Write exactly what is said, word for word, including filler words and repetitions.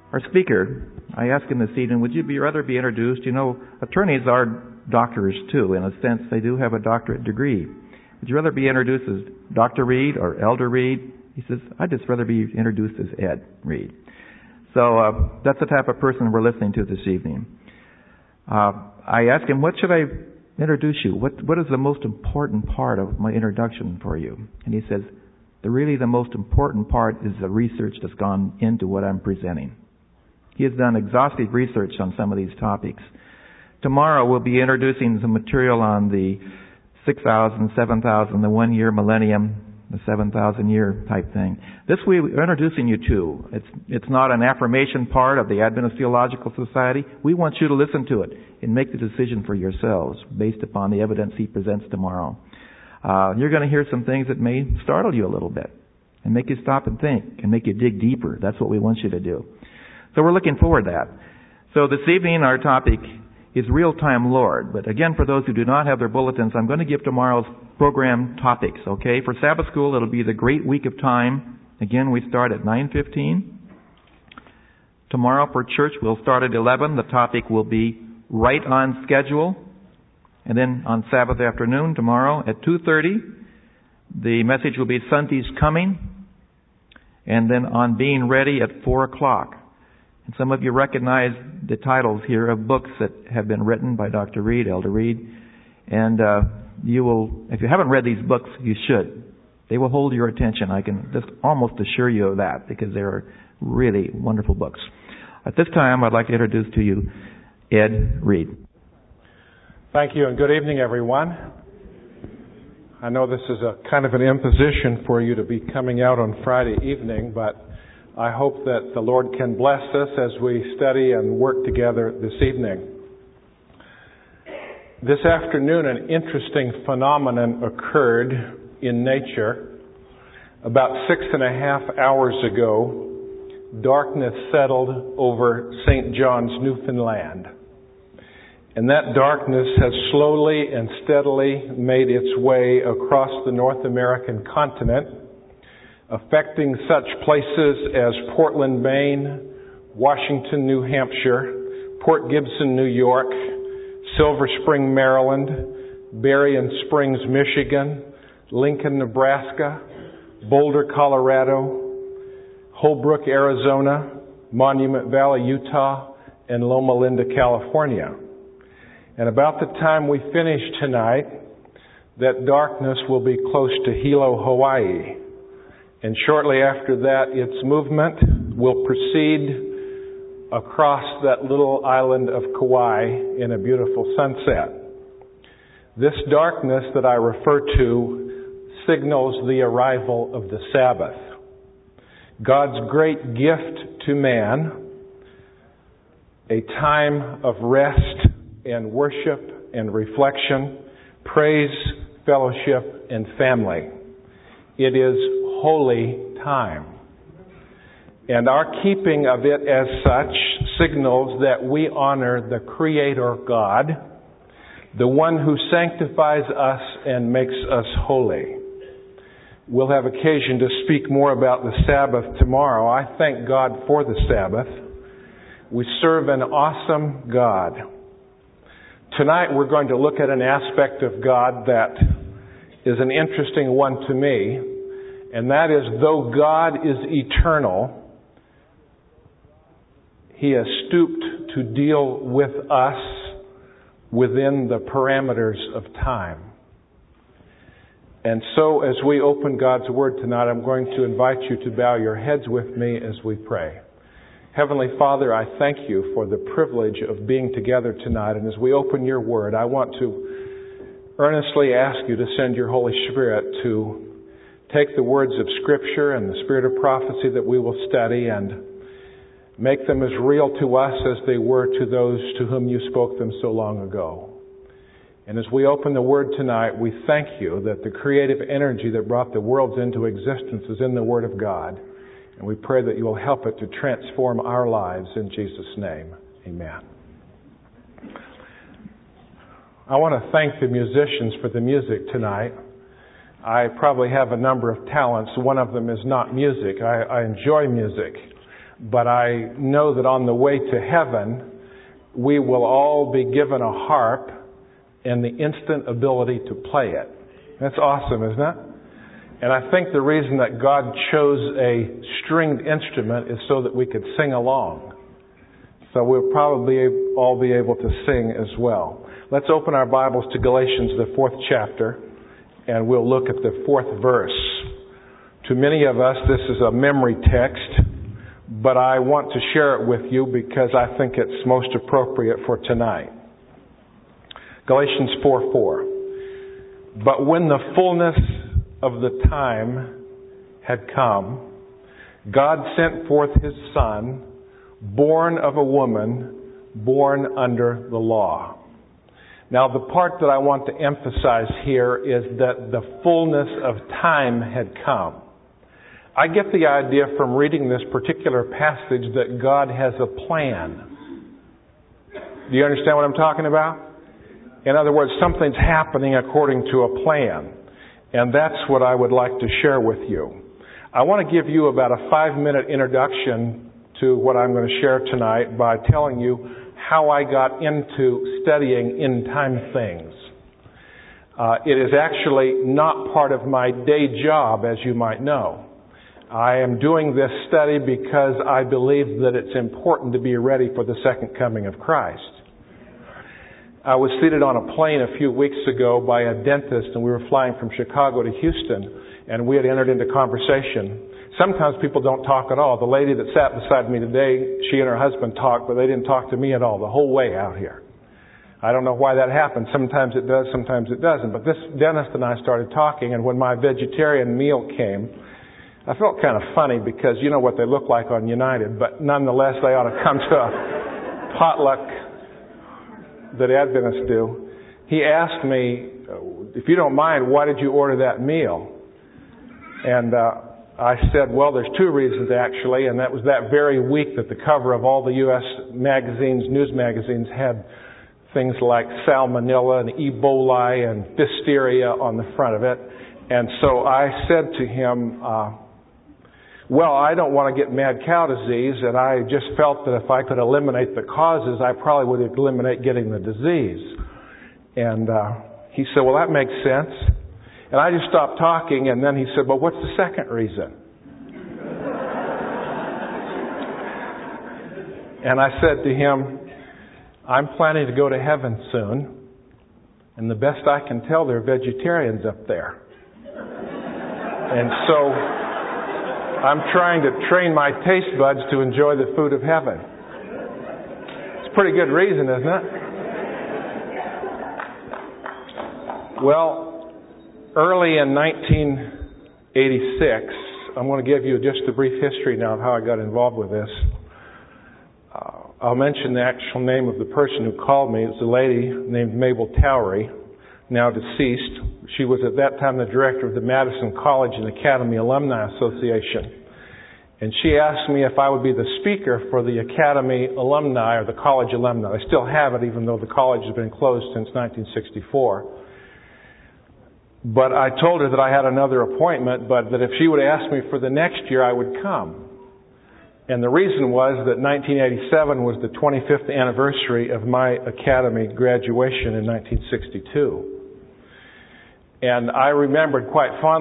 Our speaker, I asked him this evening, would you be, rather be introduced? You know, attorneys are doctors too. In a sense, they do have a doctorate degree. Would you rather be introduced as Doctor Reed or Elder Reed? He says, I'd just rather be introduced as Ed Reed. So uh, that's the type of person we're listening to this evening. Uh, I asked him, what should I introduce you? What What is the most important part of my introduction for you? And he says, the really the most important part is the research that's gone into what I'm presenting. He has done exhaustive research on some of these topics. Tomorrow we'll be introducing some material on the six thousand, seven thousand, the one-year millennium, the seven thousand year type thing. This we're introducing you to. It's it's not an affirmation part of the Adventist Theological Society. We want you to listen to it and make the decision for yourselves based upon the evidence he presents tomorrow. Uh, you're going to hear some things that may startle you a little bit and make you stop and think and make you dig deeper. That's what we want you to do. So we're looking forward to that. So this evening our topic is Real-Time Lord. But again, for those who do not have their bulletins, I'm going to give tomorrow's program topics, okay? For Sabbath School, it'll be the Great Week of Time. Again, we start at nine fifteen. Tomorrow for church, we'll start at eleven. The topic will be Right on Schedule. And then on Sabbath afternoon, tomorrow at two thirty, the message will be Sunday's Coming. And then on Being Ready at four o'clock. And some of you recognize the titles here of books that have been written by Doctor Reed, Elder Reed. And uh, you will, if you haven't read these books, you should. They will hold your attention. I can just almost assure you of that because they are really wonderful books. At this time, I'd like to introduce to you Ed Reed. Thank you, and good evening, everyone. I know this is a kind of an imposition for you to be coming out on Friday evening, but I hope that the Lord can bless us as we study and work together this evening. This afternoon, an interesting phenomenon occurred in nature. About six and a half hours ago, darkness settled over Saint John's, Newfoundland. And that darkness has slowly and steadily made its way across the North American continent, affecting such places as Portland, Maine, Washington, New Hampshire, Port Gibson, New York, Silver Spring, Maryland, Berrien Springs, Michigan, Lincoln, Nebraska, Boulder, Colorado, Holbrook, Arizona, Monument Valley, Utah, and Loma Linda, California. And about the time we finish tonight, that darkness will be close to Hilo, Hawaii. And shortly after that, its movement will proceed across that little island of Kauai in a beautiful sunset. This darkness that I refer to signals the arrival of the Sabbath. God's great gift to man, a time of rest and worship and reflection, praise, fellowship, and family. It is holy time. And our keeping of it as such signals that we honor the Creator God, the one who sanctifies us and makes us holy. We'll have occasion to speak more about the Sabbath tomorrow. I thank God for the Sabbath. We serve an awesome God. Tonight we're going to look at an aspect of God that is an interesting one to me, and that is, though God is eternal, He has stooped to deal with us within the parameters of time. And so as we open God's Word tonight, I'm going to invite you to bow your heads with me as we pray. Heavenly Father, I thank you for the privilege of being together tonight. And as we open your Word, I want to earnestly ask you to send your Holy Spirit to take the words of Scripture and the spirit of prophecy that we will study and make them as real to us as they were to those to whom you spoke them so long ago. And as we open the Word tonight, we thank you that the creative energy that brought the worlds into existence is in the Word of God. And we pray that you will help it to transform our lives in Jesus' name. Amen. I want to thank the musicians for the music tonight. I probably have a number of talents. One of them is not music. I, I enjoy music. but I know that on the way to heaven, we will all be given a harp and the instant ability to play it. That's awesome, isn't it? And I think the reason that God chose a stringed instrument is so that we could sing along. So we'll probably all be able to sing as well. Let's open our Bibles to Galatians, the fourth chapter, and we'll look at the fourth verse. To many of us, this is a memory text, but I want to share it with you because I think it's most appropriate for tonight. Galatians four four. But when the fullness of the time had come, God sent forth His Son, born of a woman, born under the law. Now, the part that I want to emphasize here is that the fullness of time had come. I get the idea from reading this particular passage that God has a plan. Do you understand what I'm talking about? In other words, something's happening according to a plan. And that's what I would like to share with you. I want to give you about a five-minute introduction to what I'm going to share tonight by telling you how I got into studying end-time things. Uh, it is actually not part of my day job, as you might know. I am doing this study because I believe that it's important to be ready for the second coming of Christ. I was seated on a plane a few weeks ago by a dentist, and we were flying from Chicago to Houston, and we had entered into conversation. Sometimes people don't talk at all. The lady that sat beside me today, she and her husband talked, but they didn't talk to me at all the whole way out here. I don't know why that happens. Sometimes it does, sometimes it doesn't. But this dentist and I started talking, and when my vegetarian meal came, I felt kind of funny because you know what they look like on United, but nonetheless they ought to come to a potluck that Adventists do. He asked me, if you don't mind, why did you order that meal? And uh, I said, well, there's two reasons actually, and that was that very week that the cover of all the U S magazines, news magazines, had things like salmonella and Ebola and Pfiesteria on the front of it. And so I said to him, uh, well, I don't want to get mad cow disease, and I just felt that if I could eliminate the causes, I probably would eliminate getting the disease. And uh, he said, well, that makes sense. And I just stopped talking, and then he said, well, what's the second reason? And I said to him, I'm planning to go to heaven soon, and the best I can tell, there are vegetarians up there. And so I'm trying to train my taste buds to enjoy the food of heaven. It's a pretty good reason, isn't it? Well, early in nineteen eighty-six, I'm going to give you just a brief history now of how I got involved with this. Uh, I'll mention the actual name of the person who called me. It's a lady named Mabel Towery, now deceased. She was at that time the director of the Madison College and Academy Alumni Association. And she asked me if I would be the speaker for the Academy alumni or the college alumni. I still have it, even though the college has been closed since nineteen sixty-four. But I told her that I had another appointment, but that if she would ask me for the next year, I would come. And the reason was that nineteen eighty-seven was the twenty-fifth anniversary of my Academy graduation in nineteen sixty-two. And I remembered quite fondly